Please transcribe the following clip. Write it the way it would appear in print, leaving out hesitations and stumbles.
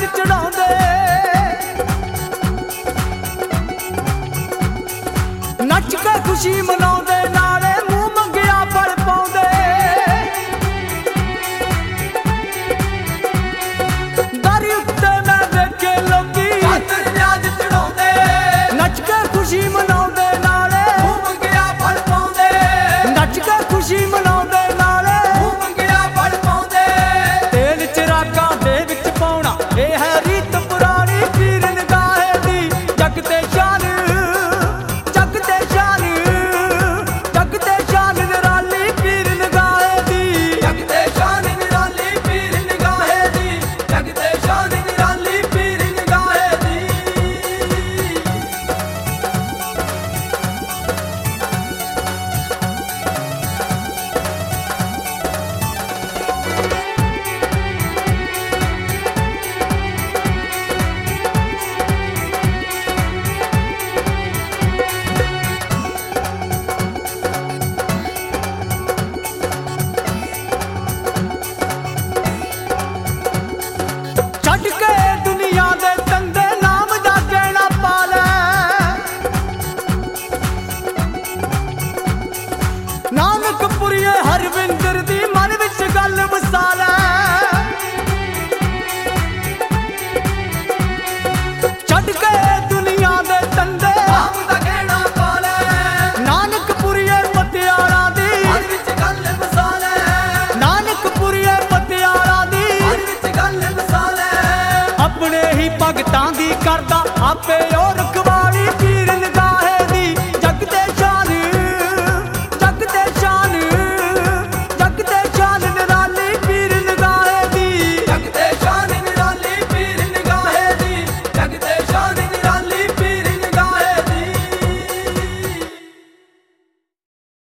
चढ़ाउंदे नच के खुशी मनाउंदे नाले मूंह मंगिया फल पाउंदे दारी उत्ते मैं वेखे लोकी चादर न्याज चढ़ाउंदे नच के खुशी मनाउंदे नाले मूंह मंगिया फल पाउंदे नच के खुशी मनाउंदे नाले मूंह मंगिया फल पाउंदे तेल चिरागां दे विच पाउणा ਇਹ है रीत पुरानी पीर निगाहे दी जग ते शान जग ते शान जग ते शान निराली पीर निगाहे दी जग ते शान निराली पीर निगाहे दी जग ते शान निराली पीर निगाहे दी छड़ के दुनिया दे तंदे नाम दा कहना पाले नानक पुरिये हरविंदर दी मन विच गल वसाले छड़ के दुनिया दे तंदे नाम दा कहना पाले नानक पुरिये पटियाला दी मन विच गल वसाले नानक पुरिये पटियाला दी मन विच गल वसाले अपने ही भगतां दी करदा आपे